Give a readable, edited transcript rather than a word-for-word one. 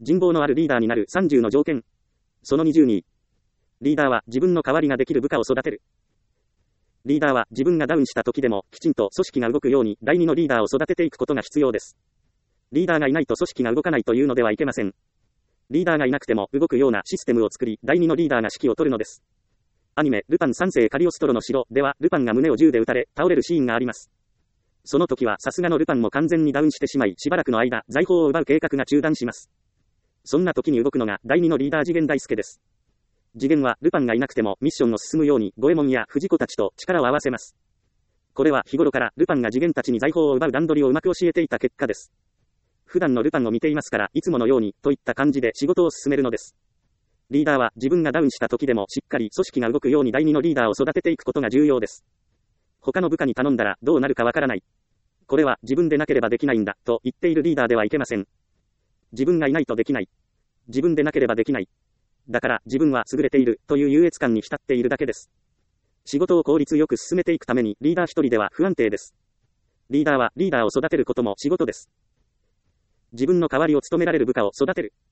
人望のあるリーダーになる30の条件。その22。リーダーは自分の代わりができる部下を育てる。リーダーは自分がダウンした時でもきちんと組織が動くように第2のリーダーを育てていくことが必要です。リーダーがいないと組織が動かないというのではいけません。リーダーがいなくても動くようなシステムを作り、第2のリーダーが指揮を取るのです。アニメ、ルパン三世カリオストロの城では、ルパンが胸を銃で撃たれ、倒れるシーンがあります。その時はさすがのルパンも完全にダウンしてしまい、しばらくの間、財宝を奪う計画が中断します。そんな時に動くのが第2のリーダー次元大介です。次元はルパンがいなくてもミッションを進むように、五右衛門や藤子たちと力を合わせます。これは日頃からルパンが次元たちに財宝を奪う段取りをうまく教えていた結果です。普段のルパンを見ていますから、いつものように、といった感じで仕事を進めるのです。リーダーは自分がダウンした時でもしっかり組織が動くように第2のリーダーを育てていくことが重要です。他の部下に頼んだらどうなるかわからない。これは自分でなければできないんだと言っているリーダーではいけません。自分がいないとできない。自分でなければできない。だから自分は優れているという優越感に浸っているだけです。仕事を効率よく進めていくためにリーダー一人では不安定です。リーダーはリーダーを育てることも仕事です。自分の代わりを務められる部下を育てる。